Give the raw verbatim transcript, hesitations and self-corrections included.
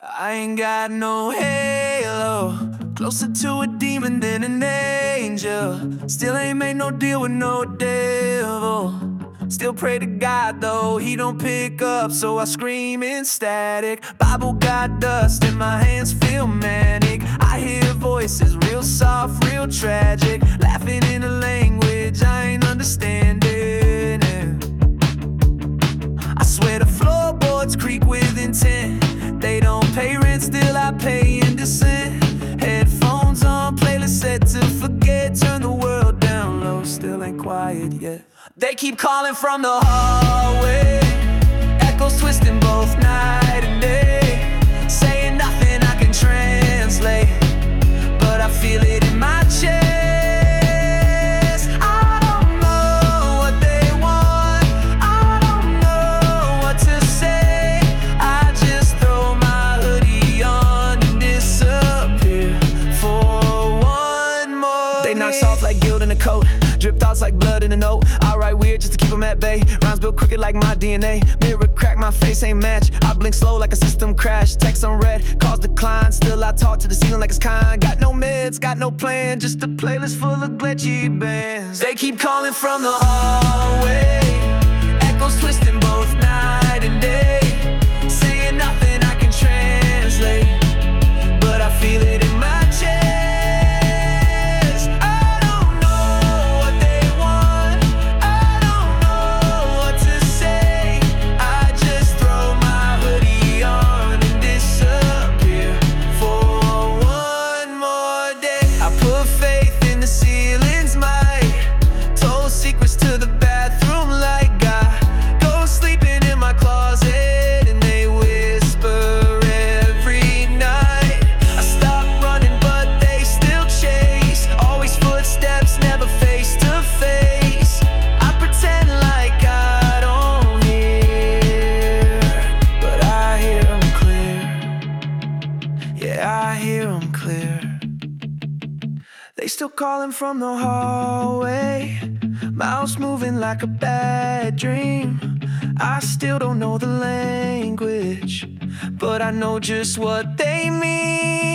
I ain't got no halo, closer to a demon than an angel. Still ain't made no deal with no devil. Still pray to God though, he don't pick up, so I scream in static. Bible got dust and my hands feel manic. I hear voices real soft, real tragic, laughing in a language I ain't understanding. I swear the floorboards creak with intent. They don't pay rent, still I pay in descent. Headphones on, playlist set to forget. Turn the world down low, still ain't quiet yet. They keep calling from the hallway, echoes twisting both night and day, saying nothing I can translate, but I feel it in my chest. I don't know what they want, I don't know what to say. I just throw my hoodie on and disappear for one more day. They knock soft like guilt in a coat, drip thoughts like blood in a note. I write weird just to keep them at bay. Rhymes built crooked like my D N A. Mirror crack, my face ain't match. I blink slow like a system crash. Text on red, calls decline. Still I talk to the ceiling like it's kind. Got no meds, got no plan, just a playlist full of glitchy bands. They keep calling from the hallway, echoes twisting both night and day, saying nothing I can translate, but I feel it in my chest. I hear them clear. They still calling from the hallway, mouths moving like a bad dream. I still don't know the language, but I know just what they mean.